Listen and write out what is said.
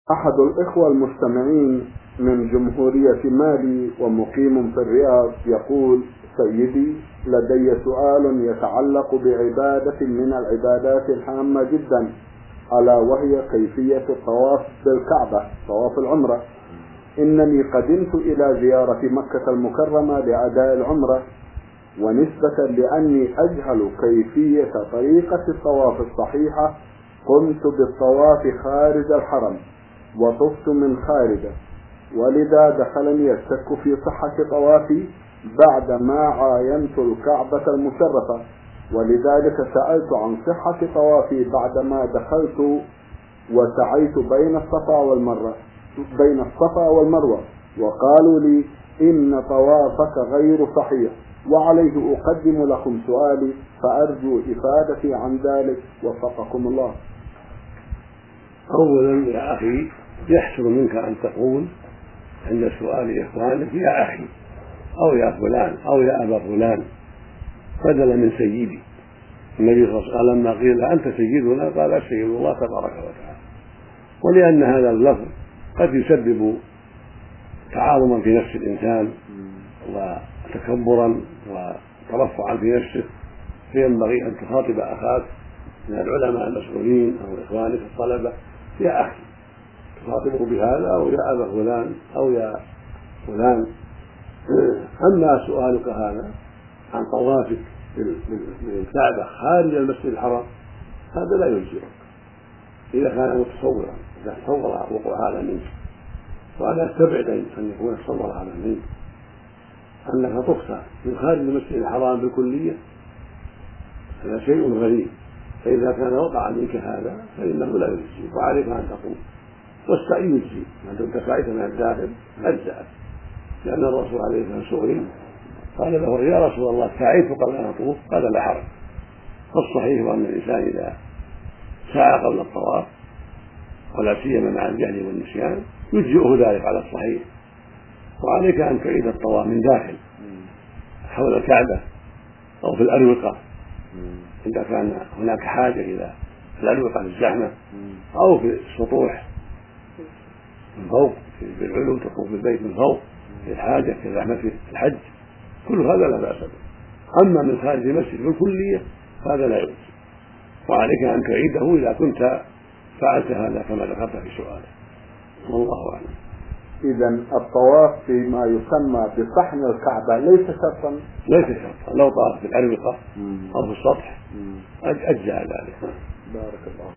أحد الإخوة المستمعين من جمهورية مالي ومقيم في الرياض يقول: سيدي، لدي سؤال يتعلق بعبادة من العبادات الهامة جدا، ألا وهي كيفية الطواف بالكعبة، طواف العمرة. إنني قدمت إلى زيارة مكة المكرمة لأداء العمرة، ونسبة لأني أجهل كيفية طريقة الطواف الصحيحة قمت بالطواف خارج الحرم وطفت من خارجه، ولذا دخلني الشك في صحة طوافي بعدما عاينت الكعبة المشرفة، ولذلك سألت عن صحة طوافي بعدما دخلت وسعيت بين الصفا والمروة، وقالوا لي إن طوافك غير صحيح، وعليه أقدم لكم سؤالي، فأرجو إفادتي عن ذلك وفقكم الله. أولا يا أخي، يحسن منك أن تقول عند سؤال إخوانك يا أخي أو يا فلان أو يا أبا فلان بدلا من سيدي. النبي صلى الله عليه وسلم لما قيل أنت سيدنا قال السيد الله تبارك وتعالى، ولأن هذا اللفظ قد يسبب تعاظما في نفس الإنسان وتكبرا وترفعا في نفسه، فينبغي أن تخاطب أخاك من العلماء المسؤولين أو إخوانك الطلبة يا أخي، تخاطبه بهذا أو يا أبا فلان أو يا فلان. أما سؤالك هذا عن طوافك بالكعبة خارج المسجد الحرام هذا لا يجزئك إذا كان متصورا، إذا تصور وقوع هذا منك، وأنا أستبعد أن يكون تصور هذا منك، أنك تخفى من خارج المسجد الحرام بالكلية، هذا شيء غريب. فإذا كان وقع منك هذا فإنه لا يجزئك، وعليك أن تقوم واستعين يجزي ما دمت سعيت من الداخل أجزأك، لأن الرسول عليه الصلاة والسلام سئل قال له يا رسول الله سعيت قبل أن أطوف؟ قال لا حرج. فالصحيح أن الإنسان إذا سعى قبل الطواف ولا سيما مع الجهل والنسيان يجزئه ذلك على الصحيح، وعليك أن تعيد الطواف من داخل حول الكعبة أو في الأروقة إذا كان هناك حاجة إلى الأروقة الزحمة، أو في السطوح من فوق في العلو تطوف بالبيت من فوق في الحاجة في زحمة في الحج، كل هذا لا بأس به. أما من خارج المسجد بالكلية هذا لا يجوز، وعليك أن تعيده إذا كنت فعلت هذا كما ذكرت في سؤالك، والله أعلم. إذن الطواف فيما يسمى بصحن الكعبة ليس شرطا؟ ليس شرطا، لو طاف في الأروقة أو في السطح أجزأ ذلك. بارك الله.